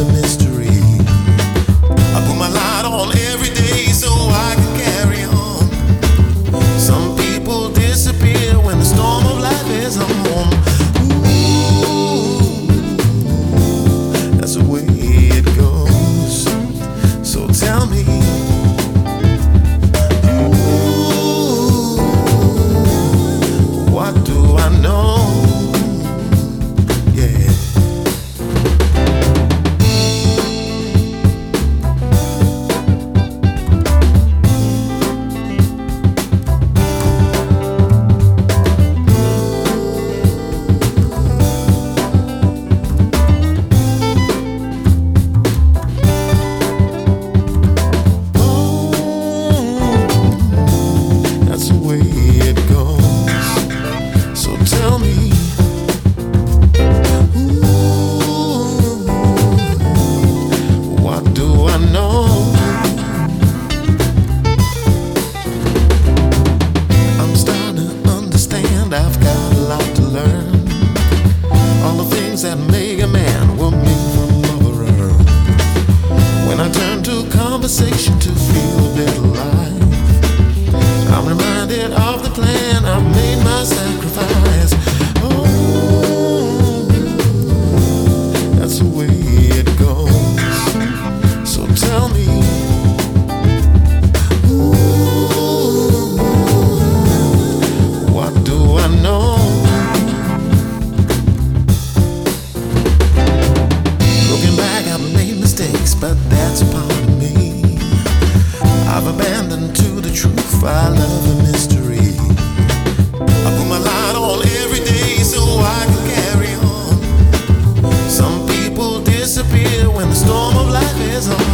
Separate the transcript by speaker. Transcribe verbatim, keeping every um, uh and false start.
Speaker 1: a mystery. I put my light on every day so I can carry on. Some people disappear when the storm of life is on. Ooh, that's the way it goes. So tell me, ooh, what do I know? Yeah. I've got a lot to learn. All the things that make a man were made from Mother Earth. When I turn to conversation to feel a bit alive, I'm reminded of the plan. I've made my sacrifice. Oh, that's the way it goes. So tell me, but that's a part of me. I've abandoned to the truth. I love the mystery. I put my light on every day so I can carry on. Some people disappear when the storm of life is on.